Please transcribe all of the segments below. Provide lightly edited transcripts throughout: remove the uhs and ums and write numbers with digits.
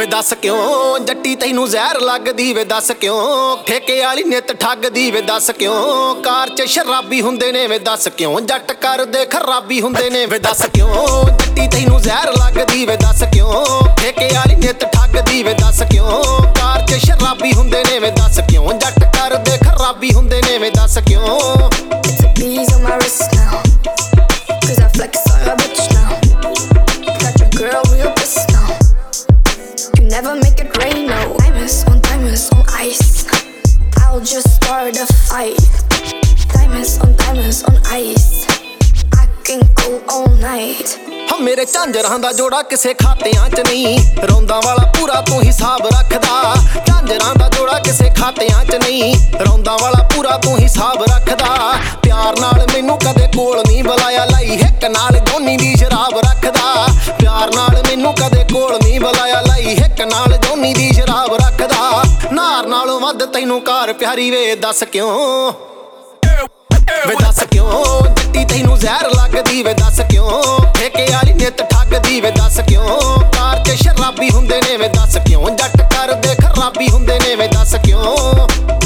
ਵੇ ਦੱਸ ਕਿਉਂ ਜੱਟੀ ਤੈਨੂੰ ਜ਼ਹਿਰ ਲੱਗਦੀ ਵੇ ਦੱਸ ਕਿਉਂ ਠੇਕੇ ਵਾਲੀ ਨਿੱਤ ਠੱਗਦੀ ਵੇ ਦੱਸ ਕਿਉਂ ਕਾਰ 'ਚ ਸ਼ਰਾਬੀ ਹੁੰਦੇ ਨੇ ਵੇ ਦੱਸ ਕਿਉਂ ਜੱਟ ਕਰਦੇ ਖਰਾਬੀ ਹੁੰਦੇ ਨੇ ਵੇ ਦੱਸ ਕਿਉਂ ਜੱਟੀ ਤੈਨੂੰ ਜ਼ਹਿਰ ਲੱਗਦੀ ਵੇ ਦੱਸ ਕਿਉਂ ਠੇਕੇ ਵਾਲੀ ਨਿੱਤ ਠੱਗਦੀ ਵੇ ਦੱਸ ਕਿਉਂ ਕਾਰ 'ਚ ਸ਼ਰਾਬੀ ਹੁੰਦੇ ਨੇ ਵੇ ਦੱਸ ਕਿਉਂ ਜੱਟ ਕਰਦੇ ਖਰਾਬੀ ਹੁੰਦੇ ਨੇ ਵੇ ਦੱਸ ਕਿਉਂ It's a bees on my wrist now, 'cause I flex on a bitch now. Got your girl real pissed now. You never make it rain, no. Diamonds on ice. I'll just start a fight. Diamonds on ice. I can go all night. ਹਾਂ ਮੇਰੇ ਝਾਂਜਰਾਂ ਦਾ ਜੋੜਾ ਕਿਸੇ ਖਾਤਿਆਂ 'ਚ ਨਹੀਂ ਰੌਂਦਾ ਵਾਲਾ ਪੂਰਾ ਤੂੰ ਹਿਸਾਬ ਰੱਖਦਾ ਝਾਂਜਰਾਂ ਦਾ ਜੋੜਾ ਕਿਸੇ ਖਾਤਿਆਂ 'ਚ ਨਹੀਂ ਰੌਂਦਾ ਵਾਲਾ ਪੂਰਾ ਤੂੰ ਹਿਸਾਬ ਰੱਖਦਾ ਪਿਆਰ ਨਾਲ ਮੈਨੂੰ ਕਦੇ ਕੋਲ ਨਹੀਂ ਬੁਲਾਇਆ ਲਾਈ ਹਿੱਕ ਨਾਲ ਜੋਨੀ ਦੀ ਸ਼ਰਾਬ ਰੱਖਦਾ ਪਿਆਰ ਨਾਲ ਮੈਨੂੰ ਕਦੇ ਕੋਲ ਨਹੀਂ ਬੁਲਾਇਆ ਲਾਈ ਹਿੱਕ ਨਾਲ ਜੋਨੀ ਦੀ ਸ਼ਰਾਬ ਰੱਖਦਾ ਨਾਰ ਨਾਲੋਂ ਵੱਧ ਤੈਨੂੰ ਕਾਰ ਪਿਆਰੀ ਵੇ ਦੱਸ ਕਿਉਂ ਵੇ ਦੱਸ ਕਿਉਂ ਜੱਟੀ ਤੈਨੂੰ ਜ਼ਹਿਰ ਲੱਗਦੀ ਵੇ ਦੱਸ ਕਿਉਂ ਠੇਕੇ ਵਾਲੀ ਨਿੱਤ ਠੱਗਦੀ ਵੇ ਦੱਸ ਕਿਉਂ ਕਾਰ 'ਚ ਸ਼ਰਾਬੀ ਹੁੰਦੇ ਨੇ ਵੇ ਦੱਸ ਕਿਉਂ ਜੱਟ ਕਰਦੇ ਖਰਾਬੀ ਹੁੰਦੇ ਨੇ ਵੇ ਦੱਸ ਕਿਉਂ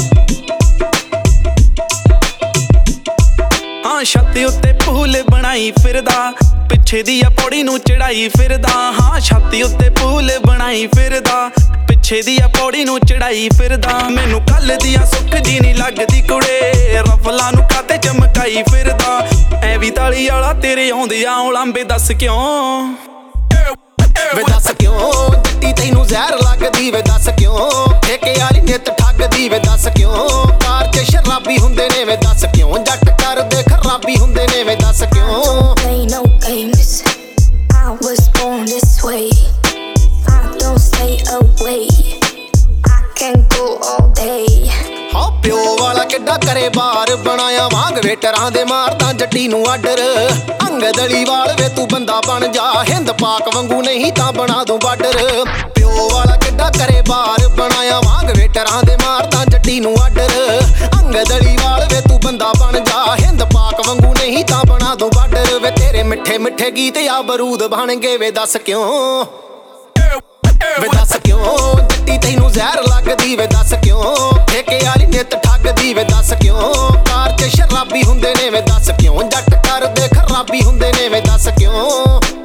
ਹਾਂ ਛੱਤ ਉੱਤੇ ਪੂਲ ਬਣਾਈ ਫਿਰਦਾ ਪਿੱਛੇ ਦੀ ਆ ਪੌੜੀ ਨੂੰ ਚੜਾਈ ਫਿਰਦਾ ਹਾਂ ਛੱਤ ਉੱਤੇ ਪੂਲ ਬਣਾਈ ਫਿਰਦਾ ਪਿੱਛੇ ਦੀ ਆ ਪੌੜੀ ਨੂੰ ਚੜਾਈ ਫਿਰਦਾ ਮੈਨੂੰ ਕੱਲ ਦੀਆਂ ਸੁੱਖ ਜੀ ਨਹੀਂ ਲੱਗਦੀ ਕੁੜੇ ਰਫਲਾਂ ਨੂੰ ਕਾਤੇ ਚਮਕਾਈ ਫਿਰਦਾ ਐ ਵੀ ਤਾਲੀ ਵਾਲਾ ਤੇਰੇ ਆਉਂਦਿਆਂ ਉਲਾਂਬੇ ਦੱਸ ਕਿਉਂ ਵੇ ਦੱਸ ਕਿਉਂ ਜੱਟੀ ਤੈਨੂੰ ਜ਼ਹਿਰ ਲੱਗਦੀ ਵੇ ਦੱਸ ਕਿਉਂ ਠੇਕੇ ਵਾਲੀ ਨਿੱਤ ਠੱਗਦੀ ਵੇ ਦੱਸ ਕਿਉਂ ਕਾਰ 'ਚ ਸ਼ਰਾਬੀ ਹੁੰਦੇ ਨੇ ਵੇ ਦੱਸ ਕਿਉਂ ਜੱਟ ਕਰਦੇ ਖਰਾਬੀ ਹੁੰਦੇ ਨੇ ਵੇ ਦੱਸ ਕਿਉਂ Play no games. I was born this way. I don't stay away. I can go all day. ਹਾਂ ਪਿਓ ਵਾਲਾ ਕਿੱਡਾ ਕਰੇ ਬਾਰ ਬਣਾਇਆ ਵਾਂਗ ਵੇਟਰਾਂ ਦੇ ਮਾਰਦਾ ਜੱਟੀ ਨੂੰ ਆਡਰ ਅੰਗਦਲੀ ਵਾਲ ਵੇ ਤੂੰ ਬੰਦਾ ਬਣ ਜਾ ਹਿੰਦ ਪਾਕ ਵਾਂਗੂ ਨਹੀਂ ਤਾਂ ਬਣਾ ਦੂੰ ਬਾਰਡਰ ਪਿਓ ਵਾਲਾ ਕਿੱਡਾ ਕਰੇ ਬਾਰ ਬਣਾਇਆ ਵਾਂਗ ਵੇਟਰਾਂ ਦੇ ਮਾਰਦਾ ਜੱਟੀ ਨੂੰ ਆਡਰ ਅੰਗਦਲੀ ਵਾਲ ਵੇ ਤੂੰ ਬੰਦਾ ਬਣ ਜਾ ਹਿੰਦ ਪਾਕ ਵਾਂਗੂ ਨਹੀਂ ਤਾਂ ਬਣਾ ਦੂੰ ਬਾਰਡਰ ਵੇ ਤੇਰੇ ਮਿੱਠੇ ਮਿੱਠੇ ਗੀਤ ਆ ਬਰੂਦ ਬਣ ਗਏ ਵੇ ਦੱਸ ਕਿਉਂ ਵੇ ਦੱਸ ਕਿਉਂ ਜੱਟੀ ਤੈਨੂੰ ਜ਼ਹਿਰ ਲੱਗਦੀ ਵੇ ਦੱਸ ਕਿਉਂ ਠੇਕੇ ਵਾਲੀ ਨਿੱਤ ਠੱਗਦੀ ਵੇ ਦੱਸ ਕਿਉਂ ਕਾਰ 'ਚ ਸ਼ਰਾਬੀ ਹੁੰਦੇ ਨੇ ਵੇ ਦੱਸ ਕਿਉਂ ਜੱਟ ਕਰਦੇ ਖਰਾਬੀ ਹੁੰਦੇ ਨੇ ਵੇ ਦੱਸ ਕਿਉਂ